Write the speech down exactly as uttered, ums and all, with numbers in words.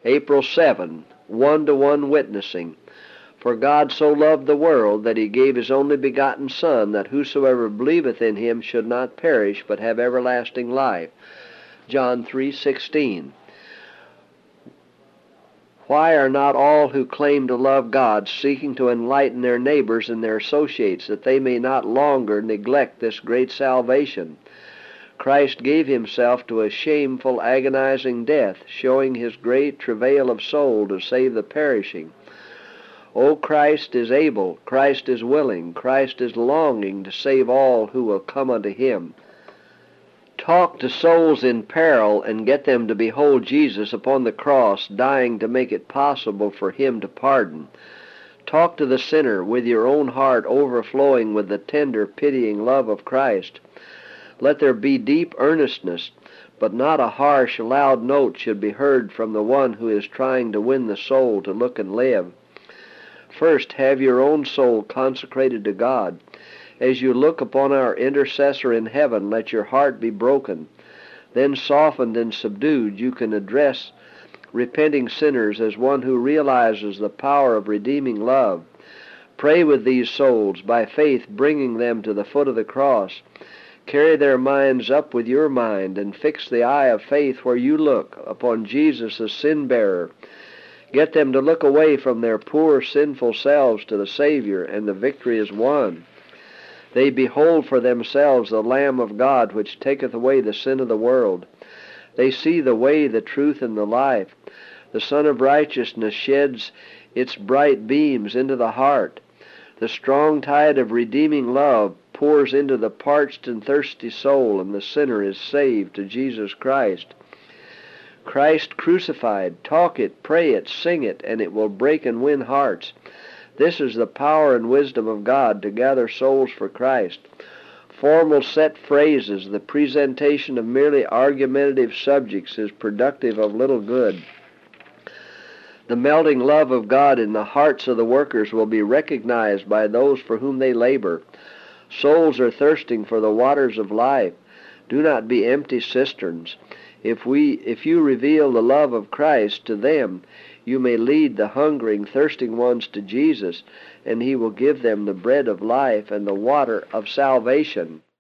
April seventh, one-to-one witnessing. For God so loved the world that he gave his only begotten Son, that whosoever believeth in him should not perish, but have everlasting life. John three sixteen. Why are not all who claim to love God seeking to enlighten their neighbors and their associates, that they may not longer neglect this great salvation? Christ gave himself to a shameful, agonizing death, showing his great travail of soul to save the perishing. O Christ is able, Christ is willing, Christ is longing to save all who will come unto him. Talk to souls in peril and get them to behold Jesus upon the cross, dying to make it possible for him to pardon. Talk to the sinner with your own heart overflowing with the tender, pitying love of Christ. Let there be deep earnestness, but not a harsh, loud note should be heard from the one who is trying to win the soul to look and live. First, have your own soul consecrated to God. As you look upon our intercessor in heaven, let your heart be broken. Then, softened and subdued, you can address repenting sinners as one who realizes the power of redeeming love. Pray with these souls, by faith bringing them to the foot of the cross. Carry their minds up with your mind, and fix the eye of faith where you look, upon Jesus the sin-bearer. Get them to look away from their poor, sinful selves to the Savior, and the victory is won. They behold for themselves the Lamb of God, which taketh away the sin of the world. They see the way, the truth, and the life. The Sun of Righteousness sheds its bright beams into the heart. The strong tide of redeeming love pours into the parched and thirsty soul, and the sinner is saved to Jesus Christ. Christ crucified, talk it, pray it, sing it, and it will break and win hearts. This is the power and wisdom of God to gather souls for Christ. Formal set phrases, the presentation of merely argumentative subjects, is productive of little good. The melting love of God in the hearts of the workers will be recognized by those for whom they labor. Souls are thirsting for the waters of life. Do not be empty cisterns. If we, if you reveal the love of Christ to them, you may lead the hungering, thirsting ones to Jesus, and he will give them the bread of life and the water of salvation.